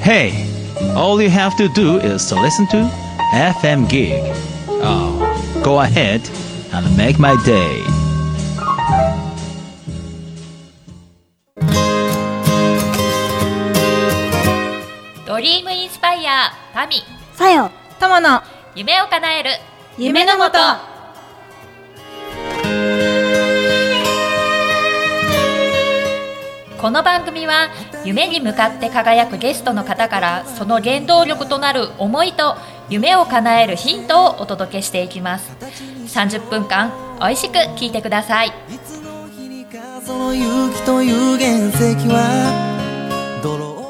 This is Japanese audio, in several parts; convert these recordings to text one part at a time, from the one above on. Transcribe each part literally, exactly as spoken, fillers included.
Hey, all you have to do is to listen to エフエム Gig. Oh, go ahead and make my day. ドリームインスパイアタミさよ友の夢を叶える夢のもと。 この番組は夢に向かって輝くゲストの方からその原動力となる思いと夢を叶えるヒントをお届けしていきます。さんじゅっぷんかんおいしく聞いてください。 いつの日にかその勇気という原石は泥を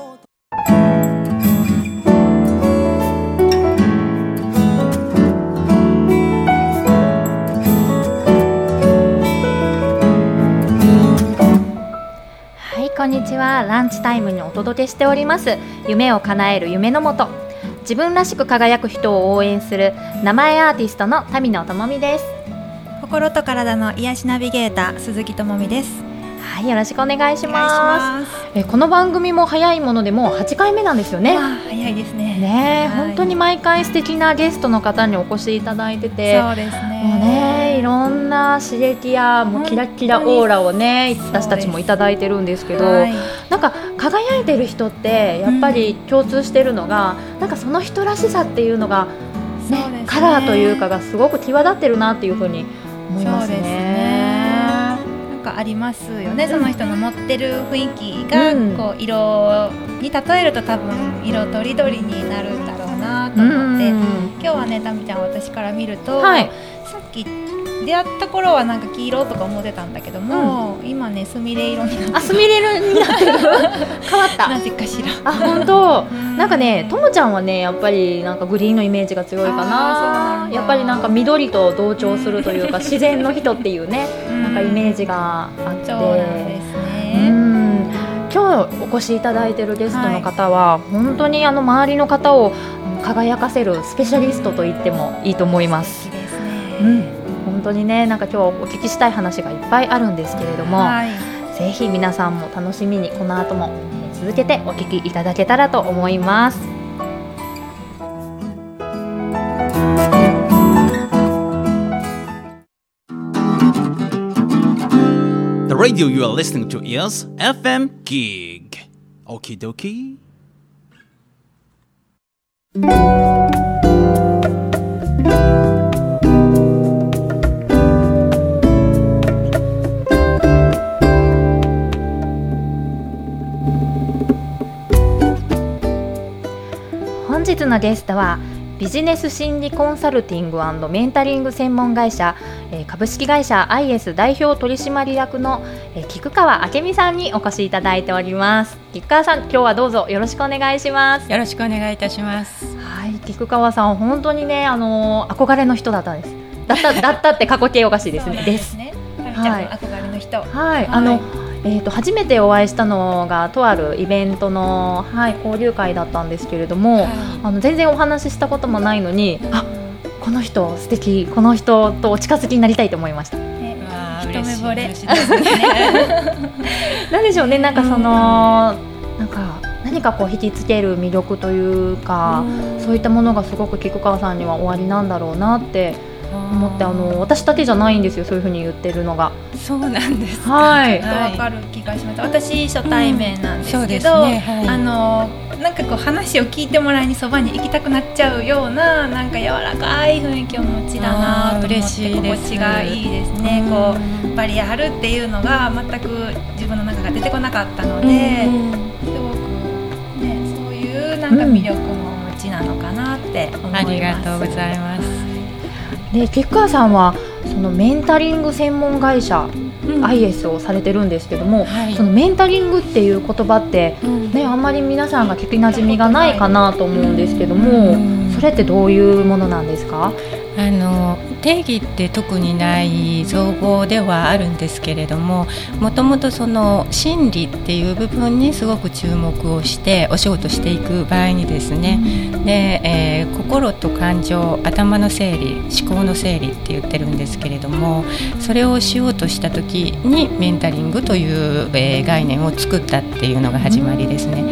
こんにちは。ランチタイムにお届けしております夢を叶える夢のもと、自分らしく輝く人を応援する名前アーティストの田見野智美です。 心と体の癒しナビゲーター鈴木智美です。 はい、よろしくお願いします。えこの番組も早いものでもうはちかいめなんですよね。 わあ、早いですね。 ね、 はい、 本当に毎回素敵なゲストの方にお越しいただいてて、 そうですね。 もうね、いろんな刺激やもうキラキラオーラをね私たちもいただいてるんですけど、はい、なんか輝いてる人ってやっぱり共通してるのが、うん、なんかその人らしさっていうのが、ねね、カラーというかがすごく際立ってるなっていうふうに思いますね。 そうですね。ありますよね、その人の持ってる雰囲気が、うん、こう色に例えると多分色とりどりになるんだろうなと思って、うん、今日はねタミちゃん私から見ると、はい、さっき出会った頃はなんか黄色とか思ってたんだけども、うん、今ねすみれ色になってる。 あ、すみれ色になってる変わったなぜかしら。 あ、本当、うん、なんかねともちゃんはねやっぱりなんかグリーンのイメージが強いかな。やっぱりなんか緑と同調するというか自然の人っていうね、うん、なんかイメージがあって、 そうなんですね。 うん、今日お越しいただいているゲストの方は、はい、本当にあの周りの方を輝かせるスペシャリストと言ってもいいと思います。 素敵ですね。 うん、本当にね、なんか今日お聞きしたい話がいっぱいあるんですけれども、はい、ぜひ皆さんも楽しみにこの後も続けてお聞きいただけたらと思います。 The radio you are listening to is エフエム Gig. Okie dokie. 本日のゲストはビジネス心理コンサルティング&メンタリング専門会社株式会社 アイエス 代表取締役の菊川明美さんにお越しいただいております。菊川さん、今日はどうぞよろしくお願いします。 よろしくお願いいたします。 はい、菊川さん本当にね、あの憧れの人だったんです。だっただったって過去形おかしいですね。 ですね。はい、憧れの人。 はい、はい、あの。えー、と初めてお会いしたのがとあるイベントの、はい、交流会だったんですけれども、はい、あの全然お話ししたこともないのに、あ、この人素敵、この人とお近づきになりたいと思いました。 ね、一目惚れなんでしょうね、なんかそのなんか何かこう引きつける魅力というか、うそういったものがすごく菊川さんにはおありなんだろうなって思って、あの私だけじゃないんですよ、そういう風に言ってるのが。 そうなんですか。 はい、 わかる気がします。私初対面なんですけど、 うんね、はい、 あのなんかこう話を聞いてもらいにそばに行きたくなっちゃうような、なんか柔らかい雰囲気をお持ちだなと思って、 嬉しいです。 心地がいいですね。うん、こうバリア張るっていうのが全く自分の中が出てこなかったので、うん、すごくね、そういうなんか魅力もお持ちなのかなって思います。 ありがとうございます。 で、菊川さんはそのメンタリング専門会社、うん、アイエス をされてるんですけども、はい、そのメンタリングっていう言葉って、うんね、あんまり皆さんが聞きなじみがないかなと思うんですけども、うん、それってどういうものなんですか？ あの定義って特にない造語ではあるんですけれども、もともとその心理っていう部分にすごく注目をしてお仕事していく場合にですね、で、えー、心と感情、頭の整理、思考の整理って言ってるんですけれども、それをしようとした時にメンタリングという、えー、概念を作ったっていうのが始まりですね。で、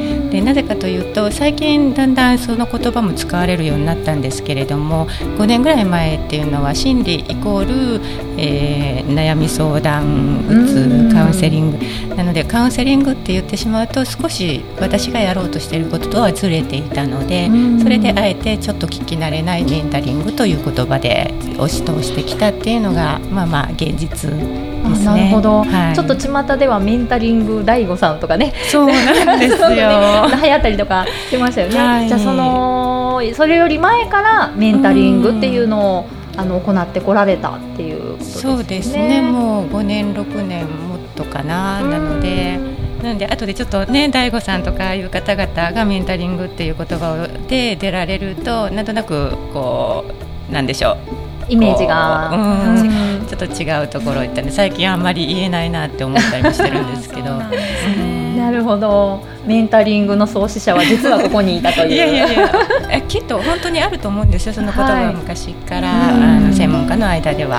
なぜかというと最近だんだんその言葉も使われるようになったんですけれども、ごねんぐらい前っていうのは心理イコール、えー、悩み相談うつカウンセリングなので、カウンセリングって言ってしまうと少し私がやろうとしていることとはずれていたので、それであえてちょっと聞き慣れないメンタリングという言葉で押し通してきたっていうのがまあまあ現実ですね。 なるほど、 はい、 ちょっと巷ではメンタリング大悟さんとかね、 そうなんですよ、ね、 流行ったりとかしましたよね、 はい、 じゃあそのそれより前からメンタリングっていうのをあの行ってこられたっていうことですね。 そうですね、もうごねんろくねんもっとかな、なのでなので後でちょっとね大悟さんとかいう方々がメンタリングっていう言葉で出られるとなんとなくこうなんでしょうイメージが、 うん、ちょっと違うところ行ったんで最近あんまり言えないなって思ったりもしてるんですけどなるほど、メンタリングの創始者は実はここにいたといういやいやいやえきっと本当にあると思うんですよ、その言葉は昔から、はい、あの専門家の間では、はい、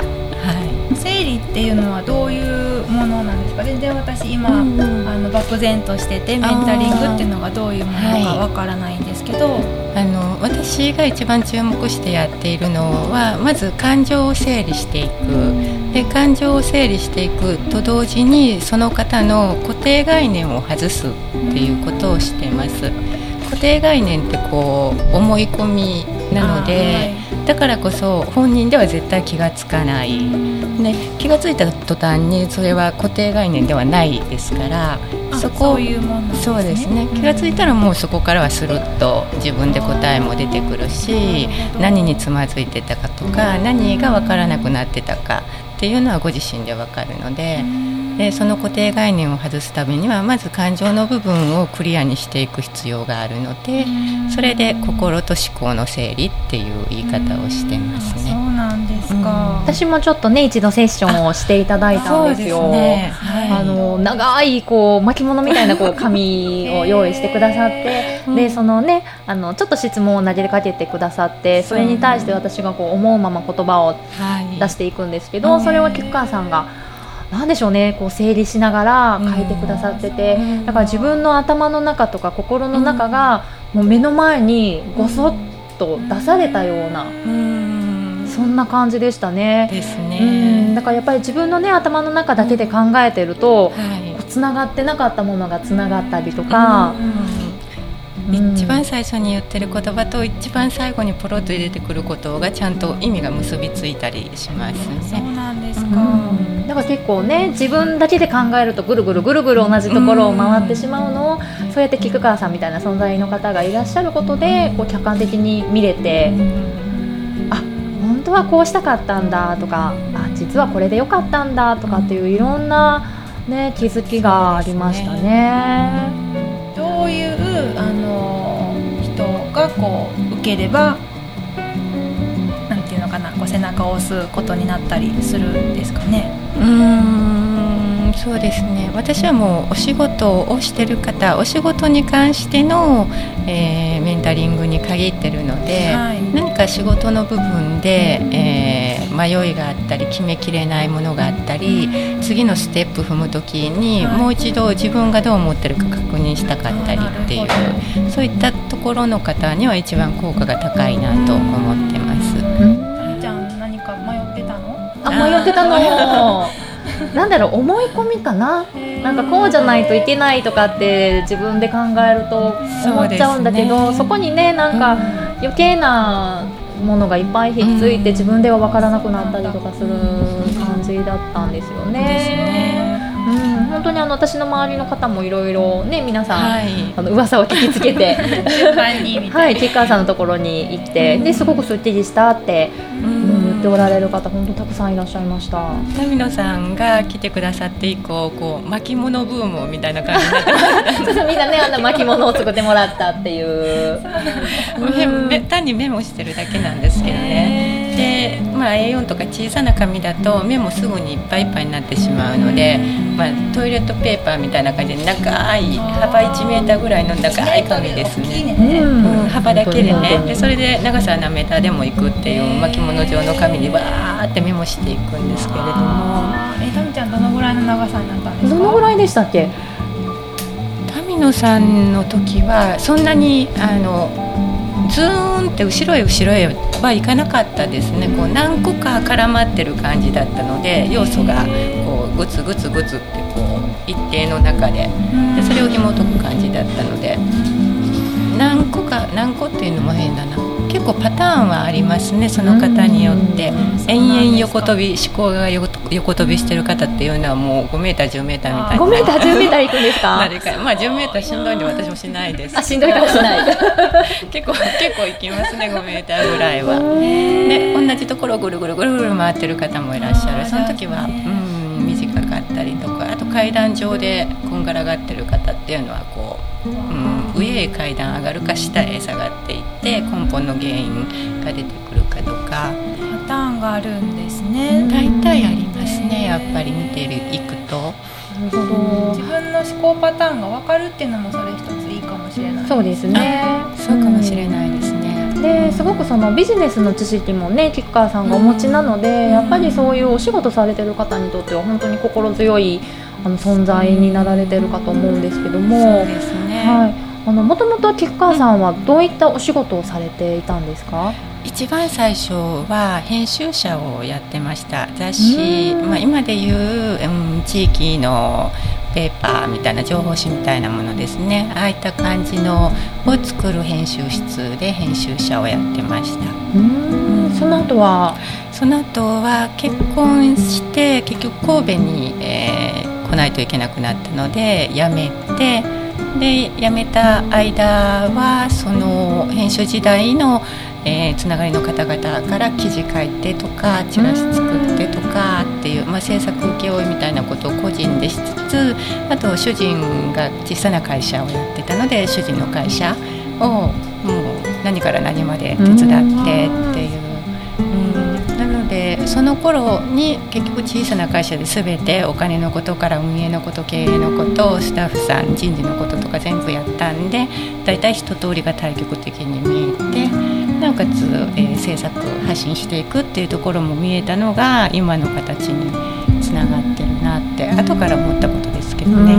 生理っていうのはどういうものなんですか？全然私今、うん、あの漠然としててメンタリングっていうのがどういうものかわからないんですけど、 あの私が一番注目してやっているのはまず感情を整理していく、で感情を整理していくと同時にその方の固定概念を外すっていうことをしています。固定概念ってこう思い込みなので、はい、だからこそ本人では絶対気がつかない、ね、気がついた途端にそれは固定概念ではないですから、 そこそういうものなんですね。 そうですね、気がついたらもうそこからはスルッと自分で答えも出てくるし、何につまずいてたかとか何が分からなくなってたかっていうのはご自身で分かるので、でその固定概念を外すためにはまず感情の部分をクリアにしていく必要があるので、それで心と思考の整理っていう言い方をしてますね。 そうなんですか、 うん、私もちょっとね一度セッションをしていただいたんですよ。 そうですね、はい、 あの長いこう巻物みたいなこう紙を用意してくださってでそのねあのちょっと質問を投げかけてくださって、それに対して私がこう思うまま言葉を出していくんですけど、はい、それを菊川さんがなんでしょうね、こう整理しながら書いてくださってて、だから自分の頭の中とか心の中がもう目の前にごそっと出されたような、そんな感じでしたね。 ですね。 うん、だからやっぱり自分のね頭の中だけで考えてると、はい、つながってなかったものがつながったりとか、 うん、一番最初に言ってる言葉と一番最後にポロッと入れてくることがちゃんと意味が結びついたりしますね。 そうなんですか、 うん、だから結構ね自分だけで考えるとぐるぐるぐるぐる同じところを回ってしまうのを、うん、そうやって菊川さんみたいな存在の方がいらっしゃることでこう客観的に見れて、うん、あ本当はこうしたかったんだとか、あ実はこれでよかったんだとかっていういろんな、ね、気づきがありましたね。 どういうあの人がこう受ければなんていうのかな、こう背中を押すことになったりするんですかね。 うーんそうですね、私はもうお仕事をしてる方、お仕事に関しての、えー、メンタリングに限ってるので、はい、何か仕事の部分で、えー、迷いがあったり決めきれないものがあったり、次のステップ踏むときに、はい、もう一度自分がどう思ってるか確認したかったりっていう、そういったところの方には一番効果が高いなと思ってます。 みちゃん何か迷ってたの？ あ迷ってたのなんだろう、思い込みかな、なんかこうじゃないといけないとかって自分で考えると思っちゃうんだけど、 そ,、ね、そこにねなんか余計なものがいっぱいひっついて自分では分からなくなったりとかする感じだったんですよね。ですね。うん、本当にあの私の周りの方もいろいろね皆さん、はい、あの噂を聞きつけてはい、吉川さんのところに行って、ですごくすっきりしたって、うん、言っておられる方本当たくさんいらっしゃいました。 波野さんが来てくださって以降こう巻物ブームみたいな感じになってましたみんなねあんな巻物を作ってもらったっていううん単にメモしてるだけなんですけどね。で、まあ、エーよん とか小さな紙だとメモすぐにいっぱいいっぱいになってしまうので、まあ、トイレットペーパーみたいな感じで長い幅いちメーターぐらいの長い紙ですね、うんうん、幅だけでね、でそれで長さ何メーターでもいくっていう巻物状の紙にわーってメモしていくんですけれども、 えタミちゃんどのぐらいの長さになったんですか？ どのぐらいでしたっけ？タミ荻野さんの時はそんなにあのズーンって後ろへ後ろへはいかなかったですね。こう何個か絡まってる感じだったので、要素がこうグツグツグツってこう一定の中で、でそれを紐解く感じだったので、何個か何個っていうのも変だな、結構パターンはありますね、その方によって。延々横跳び、思考が横跳びしてる方っていうのはもうごメーターじゅうメーターみたいな。 ごメーターじゅうメーター行くんですか？ 誰かまあじゅうメーターしんどいんで私もしないです。 あ、しんどいからしない結構結構行きますね、ごメーターぐらいは。で同じところをぐるぐるぐるぐる回ってる方もいらっしゃる。その時はうん短かったりとか、あと階段上でこんがらがってる方っていうのはこう、うん、上へ階段上がるか下へ下がっていって根本の原因が出てくるかとか、 パターンがあるんですね。 大体ありますね、やっぱり見ていくと。 なるほど。 自分の思考パターンが分かるっていうのもそれ一ついいかもしれない。 そうですね。 そうかもしれないですね。 ですごくそのビジネスの知識もね吉川さんがお持ちなので、うん、やっぱりそういうお仕事されてる方にとっては本当に心強いあの存在になられてるかと思うんですけども、 そうですね、 はい、あのもともと吉川さんはどういったお仕事をされていたんですか？ 一番最初は編集者をやってました。雑誌、まあ、今でいう、うん、地域のペーパーみたいな情報誌みたいなものですね、ああいった感じのを作る編集室で編集者をやってました。 うーん、その後はその後は結婚して結局神戸に、えー、来ないといけなくなったので辞めて、で辞めた間はその編集時代のえー、つながりの方々から記事書いてとかチラシ作ってとかっていう、まあ、制作請負みたいなことを個人でしつつ、あと主人が小さな会社をやってたので主人の会社をもう何から何まで手伝ってっていう、うん、なのでその頃に結局小さな会社で全てお金のことから運営のこと経営のことスタッフさん人事のこととか全部やったんで、だいたい一通りが対極的に見えて、なおかつ、えー、制作発信していくっていうところも見えたのが今の形につながってるなって後から思ったことですけどね。うん、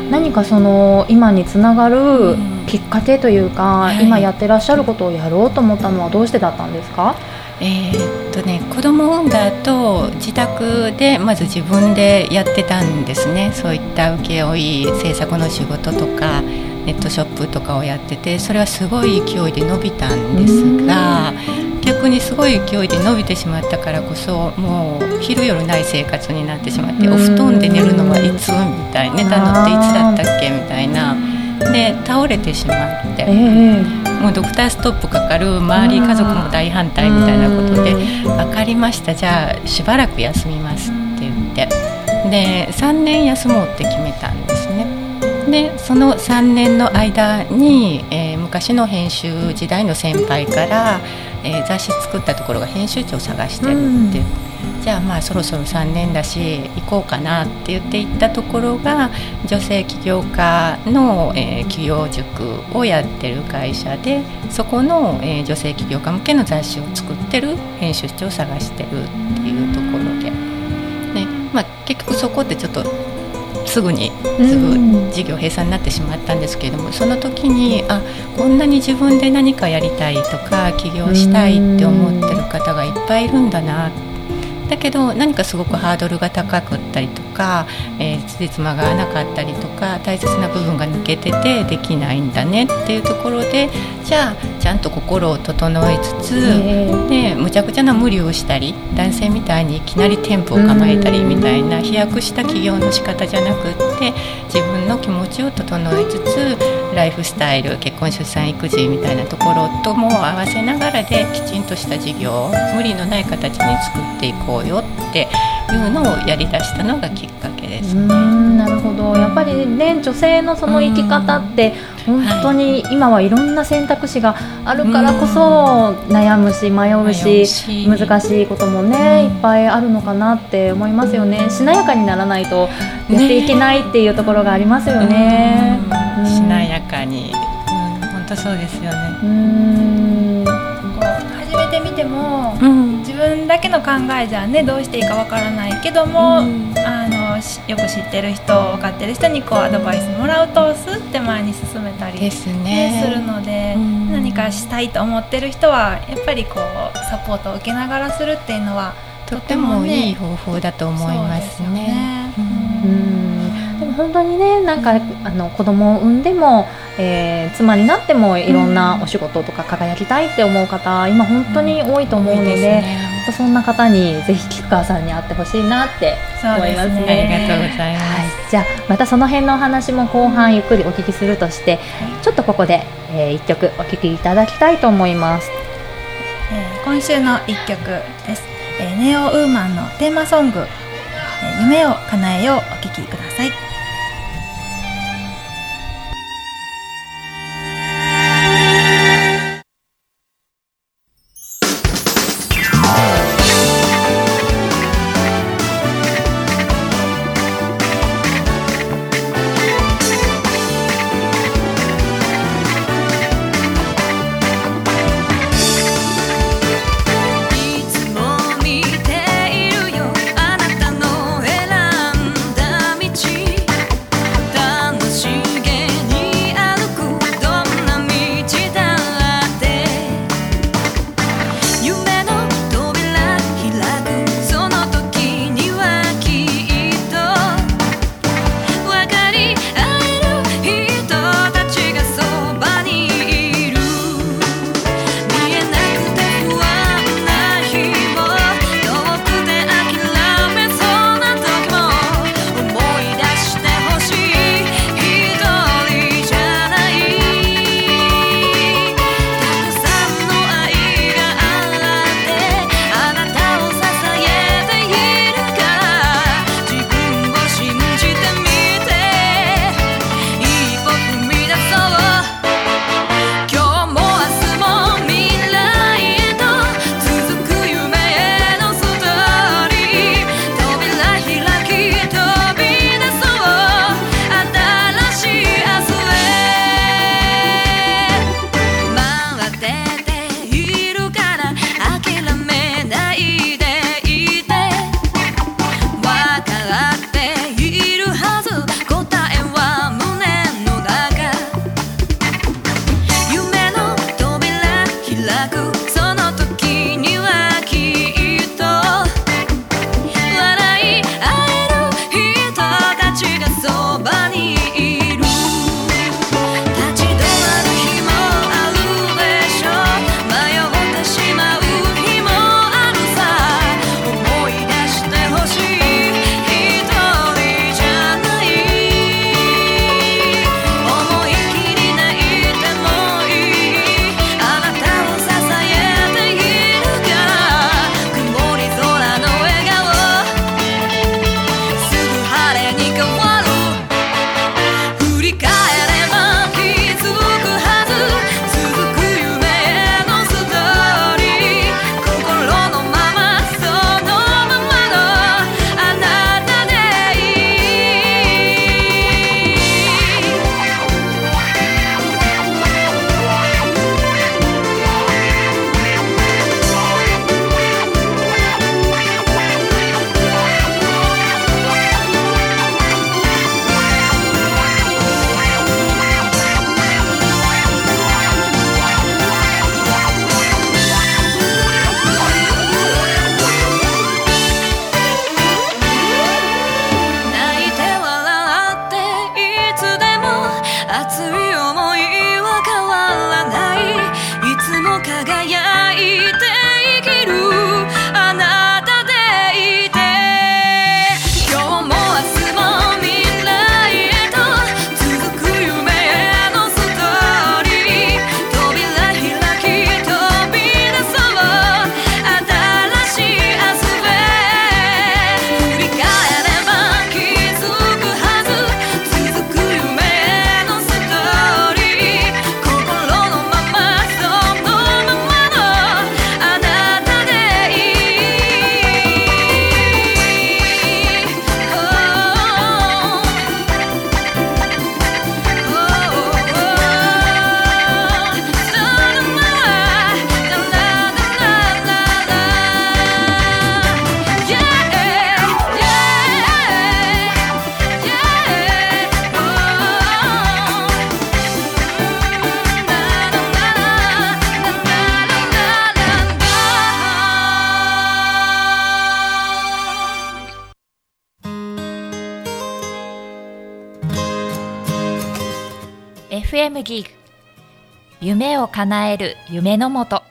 何かその今につながるきっかけというか、はい、今やってらっしゃることをやろうと思ったのはどうしてだったんですか？ えーっとね、子供を産んだ後自宅でまず自分でやってたんですね。そういった請負制作の仕事とかネットショップとかをやってて、それはすごい勢いで伸びたんですが、逆にすごい勢いで伸びてしまったからこそもう昼夜ない生活になってしまって、お布団で寝るのはいつみたい、寝たのっていつだったっけみたいなで倒れてしまって、えー、もうドクターストップかかる、周り家族も大反対みたいなことで、分かりました、じゃあしばらく休みますって言って、でさんねん休もうって決めたんですね。でそのさんねんの間に、えー、昔の編集時代の先輩から、えー、雑誌作ったところが編集長を探してるって、うん、じゃあまあそろそろさんねんだし行こうかなって言って行ったところが女性起業家の、えー、起業塾をやってる会社で、そこの、えー、女性起業家向けの雑誌を作ってる編集長を探してるっていうところで、ねまあ、結局そこってちょっとすぐにすぐ事業閉鎖になってしまったんですけれども、その時にあこんなに自分で何かやりたいとか起業したいって思ってる方がいっぱいいるんだな。だけど何かすごくハードルが高かったりとか、えー、つじつまが合わなかったりとか大切な部分が抜けててできないんだねっていうところで、じゃあちゃんと心を整えつつ、でむちゃくちゃな無理をしたり男性みたいにいきなり店舗を構えたりみたいな飛躍した起業の仕方じゃなくって、自分の気持ちを整えつつライフスタイル結婚出産育児みたいなところとも合わせながらできちんとした事業を無理のない形に作っていこうよっていうのをやりだしたのがきっかけですね。 うーん、なるほど。やっぱりね女性のその生き方って本当に今はいろんな選択肢があるからこそ悩むし迷うし難しいこともねいっぱいあるのかなって思いますよね。しなやかにならないとやっていけないっていうところがありますよね。 うん、しなやかに、うん、本当そうですよね。 うーん、 こう初めて見ても、 うん、 自分だけの考えじゃねどうしていいかわからないけども、うん、あのよく知ってる人分かってる人にこうアドバイスもらうとスッて前に進めたりですね、 するので、何かしたいと思ってる人はやっぱりこうサポートを受けながらするっていうのはとってもいい方法だと思いますね。 でも本当にね、なんかあの子供を産んでも、えー、妻になってもいろんなお仕事とか輝きたいって思う方、今本当に多いと思うので、うんね、そんな方にぜひ菊川さんに会ってほしいなって思いますね。 ありがとうございます、はい、 じゃあまたその辺のお話も後半ゆっくりお聞きするとして、はい、ちょっとここで、えー、いっきょくお聴きいただきたいと思います。 えー、今週のいっきょくです。えー、ネオウーマンのテーマソング、えー、夢を叶えよう、お聴きください。 「 エフエム ギグ、夢を叶える夢のもと。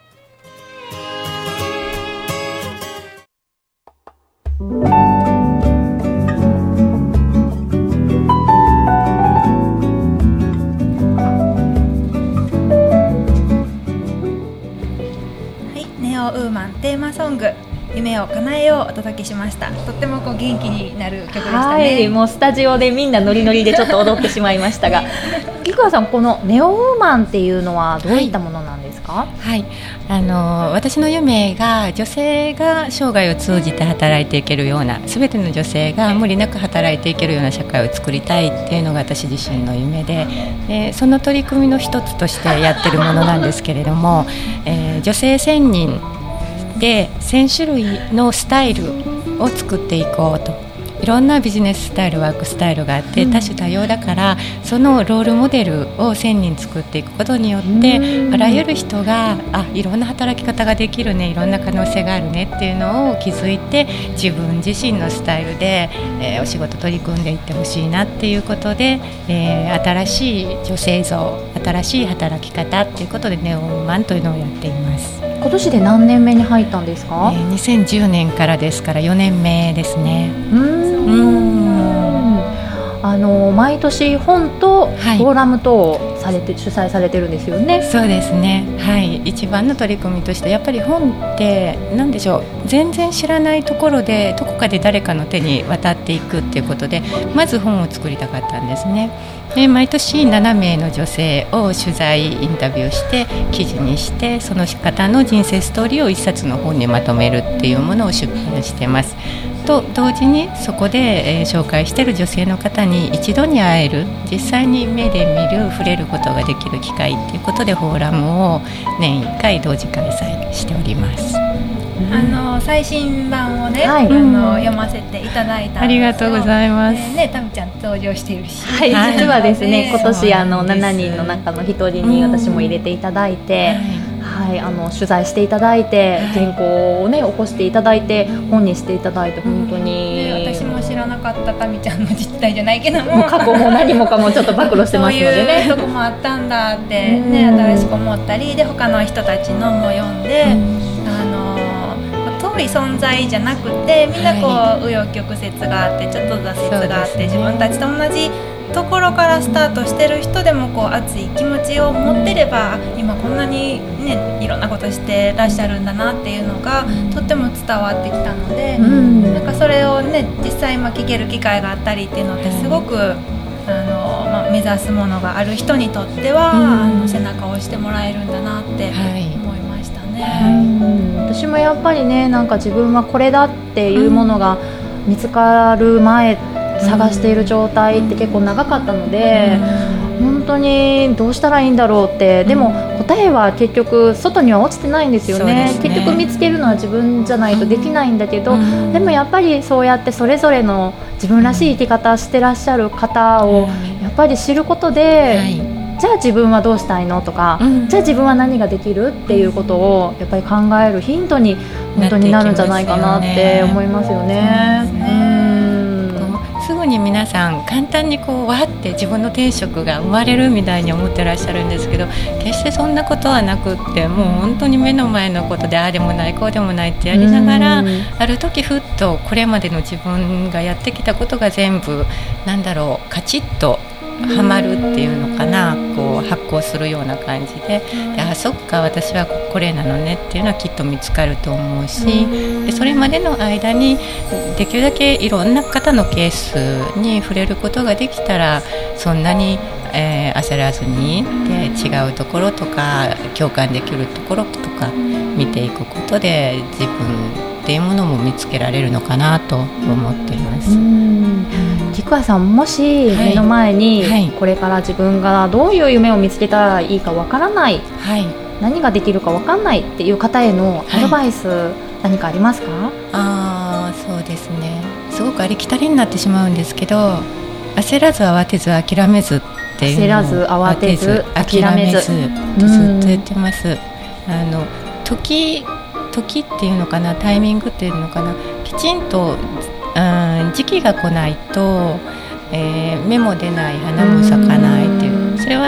ネオウーマンテーマソング夢を叶えようをお届けしました。とってもこう元気になる曲でしたね。 はい、もうスタジオでみんなノリノリでちょっと踊ってしまいましたが菊川さん、このネオウーマンっていうのはどういったものなんですか？ はい、あの私の夢が女性が生涯を通じて働いていけるような、全ての女性が無理なく働いていけるような社会を作りたいっていうのが私自身の夢で、でその取り組みの一つとしてやってるものなんですけれども、えー、女性せんにんでせん種類のスタイルを作っていこうと。いろんなビジネススタイル、ワークスタイルがあって多種多様だから、そのロールモデルをせんにん作っていくことによって、あらゆる人があいろんな働き方ができるね、いろんな可能性があるねっていうのを気づいて、自分自身のスタイルで、えー、お仕事取り組んでいってほしいなっていうことで、えー、新しい女性像、新しい働き方っていうことでネオウーマンというのをやっています。 今年で何年目に入ったんですか？ えー、にせんじゅうねんからですからよねんめですね。 うーんうーんあの毎年本とフォーラム等をされて、はい、主催されてるんですよね。 そうですね、はい、一番の取り組みとしてやっぱり本って何でしょう、全然知らないところでどこかで誰かの手に渡っていくっていうことで、まず本を作りたかったんですね。で毎年ななめいの女性を取材インタビューして記事にして、その方の人生ストーリーを一冊の本にまとめるっていうものを出版してますと同時に、そこで、えー、紹介している女性の方に一度に会える、実際に目で見る、触れることができる機会ということでフォーラムを年いっかい同時開催しております。 あの最新版をね、 はい、 あの読ませていただいたんですよ。 ありがとうございます。 ね、タミちゃん登場しているし、 はい、実はですね、 ね今年あのしちにんの中のひとりに私も入れていただいて、はい、あの取材していただいて、原稿をね起こしていただいて、本にしていただいて、本当に、 ね、私も知らなかったタミちゃんの実態じゃないけども、 もう過去も何もかもちょっと暴露してますのでね、 そういうとこもあったんだってね、新しく思ったりで、他の人たちのも読んで、あの遠い存在じゃなくて、みんなこう、はい、紆余曲折があって、ちょっと挫折があって、ね、自分たちと同じところからスタートしてる人でもこう熱い気持ちを持ってれば、今こんなに、ね、いろんなことしてらっしゃるんだなっていうのがとっても伝わってきたので、うん、なんかそれをね実際今聞ける機会があったりっていうのってすごく、うん、あのまあ、目指すものがある人にとっては、うん、あの背中を押してもらえるんだなって思いましたね。はい、 うん、私もやっぱりね、なんか自分はこれだっていうものが見つかる前、探している状態って結構長かったので、本当にどうしたらいいんだろうって。でも答えは結局外には落ちてないんですよ ね, ですね。結局見つけるのは自分じゃないとできないんだけど、でもやっぱりそうやってそれぞれの自分らしい生き方してらっしゃる方をやっぱり知ることで、はい、じゃあ自分はどうしたいのとか、うん、じゃあ自分は何ができるっていうことをやっぱり考えるヒントに本当になるんじゃないかなって思いますよね。 すぐに皆さん簡単にこうわって自分の天職が生まれるみたいに思ってらっしゃるんですけど、決してそんなことはなくって、もう本当に目の前のことでああでもないこうでもないってやりながら、ある時ふっとこれまでの自分がやってきたことが全部なんだろう、カチッとはまるっていうのかな、こう発行するような感じで、であそっか私はこれなのねっていうのはきっと見つかると思うし、でそれまでの間にできるだけいろんな方のケースに触れることができたら、そんなに、えー、焦らずにで違うところとか共感できるところとか見ていくことで、自分っていうものも見つけられるのかなと思っています。 菊川さん、もし目の前にこれから自分がどういう夢を見つけたらいいかわからない、はい、何ができるかわかんないっていう方へのアドバイス、はい、何かありますか？ あー、そうですね、すごくありきたりになってしまうんですけど、焦らず慌てず諦めずっていうのを、焦らず慌てず諦めずとずっと言ってます。あの時時っていうのかな、タイミングっていうのかな、きちんとうん、時期が来ないと、えー、芽も出ない花も咲かないっていう、それは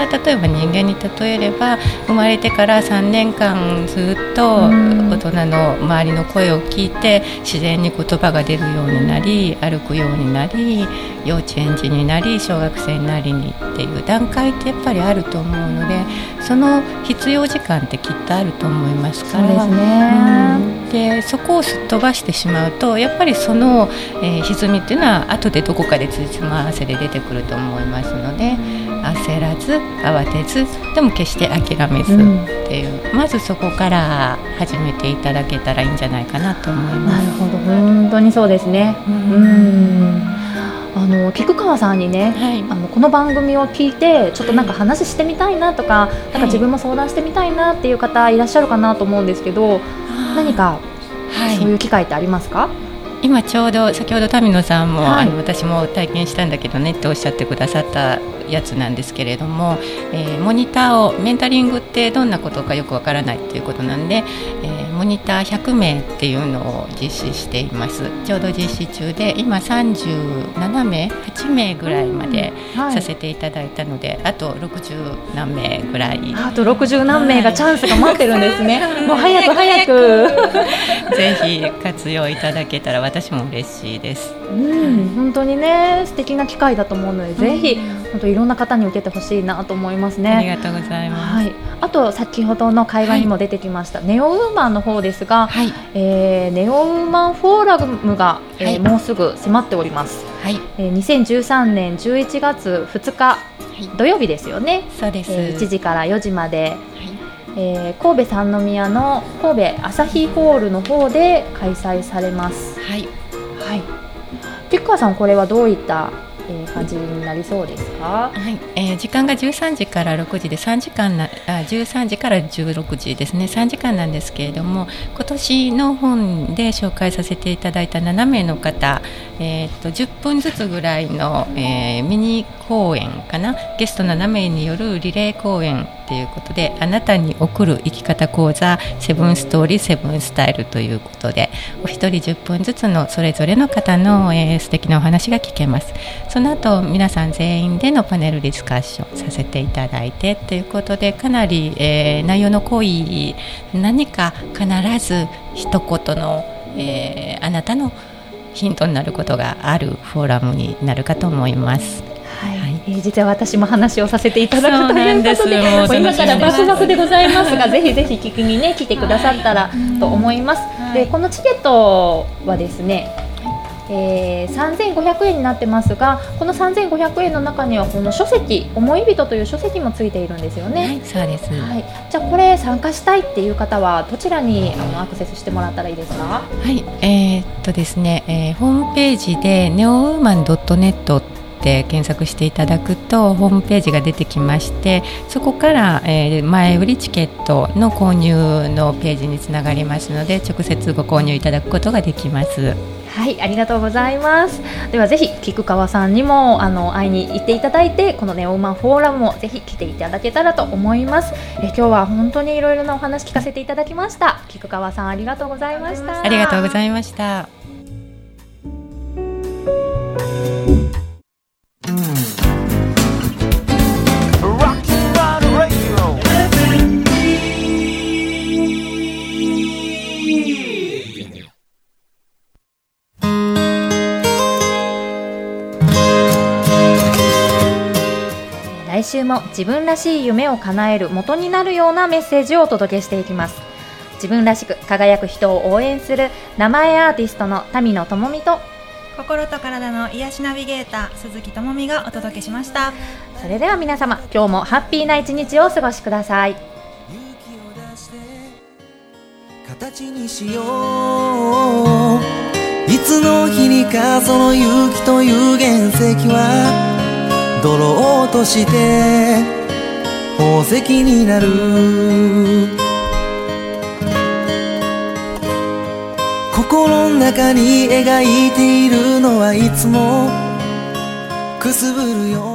は例えば人間に例えれば生まれてからさんねんかんずっと大人の周りの声を聞いて自然に言葉が出るようになり歩くようになり幼稚園児になり小学生になりにっていう段階ってやっぱりあると思うのでその必要時間ってきっとあると思いますからそうですね、 うん、でそこをすっ飛ばしてしまうとやっぱりその、えー、歪みっていうのは後でどこかでつじつま合わせで出てくると思いますので焦らず慌てずでも決して諦めずっていう、うん、まずそこから始めていただけたらいいんじゃないかなと思います。 なるほど本当にそうですね、うん、うんあの菊川さんにね、はい、あのこの番組を聞いてちょっとなんか話してみたいなとか、はい、なんか自分も相談してみたいなっていう方いらっしゃるかなと思うんですけど、はい、何かそういう機会ってありますか？ 今ちょうど先ほど民野さんも、 はい、 あの私も体験したんだけどねっておっしゃってくださったやつなんですけれども、えー、モニターをメンタリングってどんなことかよくわからないっていうことなんで、えー、モニターひゃくめいっていうのを実施しています。ちょうど実施中で今さんじゅうななめいはちめいぐらいまでさせていただいたので、はい、あとろくじゅうなんめいぐらいあとろくじゅうなんめいがチャンスが待ってるんですね、はい、もう早く早くぜひ活用いただけたら私も嬉しいです。 うん、本当にね素敵な機会だと思うので、うん、ぜひ本当いろんな方に受けてほしいなと思いますね。 ありがとうございます、 はい、あと先ほどの会話にも出てきました、はい、ネオウーマンの方ですが、はいえー、ネオウーマンフォーラムが、えーはい、もうすぐ迫っております、はいえー、にせんじゅうさんねんじゅういちがつふつか、はい、土曜日ですよね。 そうです、 えー、いちじからよじまで、はいえー、神戸三宮の神戸朝日ホールの方で開催されます。はい、はい、菊川さんこれはどういったえー、感じになりそうですか？ はいえー、時間がじゅうさんじからろくじでさんじかんなあじゅうさんじからじゅうろくじですねさんじかんなんですけれども今年の本で紹介させていただいたななめいの方、えー、とじゅっぷんずつぐらいの、えー、ミニ講演かなゲストななめいによるリレー講演ということであなたに送る生き方講座セブンストーリーセブンスタイルということでお一人じゅっぷんずつのそれぞれの方の、えー、素敵なお話が聞けます。その後皆さん全員でのパネルディスカッションさせていただいてということでかなり、えー、内容の濃い何か必ず一言の、えー、あなたのヒントになることがあるフォーラムになるかと思います。 はいはいえー、実は私も話をさせていただくということでもう今からバクバクでございますがぜひぜひ聞きに、ね、来てくださったらと思います。はい、でこのチケットはですねえー、さんぜんごひゃくえんになってますがこのさんぜんごひゃくえんの中にはこの書籍思い人という書籍もついているんですよね。 はいそうです、 はい、じゃあこれ参加したいっていう方はどちらにあのアクセスしてもらったらいいですか？ はいえー、っとですね、えー、ホームページで ネオウーマンドットネット で検索していただくとホームページが出てきましてそこから、えー、前売りチケットの購入のページにつながりますので直接ご購入いただくことができます。 はい、ありがとうございます。ではぜひ菊川さんにもあの会いに行っていただいてこのネオウーマンフォーラムもぜひ来ていただけたらと思います。え今日は本当にいろいろなお話聞かせていただきました。菊川さんありがとうございました。 ありがとうございました。 来週も自分らしい夢を叶える元になるようなメッセージをお届けしていきます。自分らしく輝く人を応援する名前アーティストの民野智美と心と体の癒しナビゲーター鈴木智美がお届けしました。 それでは皆様今日もハッピーな一日をお過ごしください。 勇気を出して形にしよういつの日にかその勇気という原石は泥を落として宝石になる心の中に描いているのはいつもくすぶるよ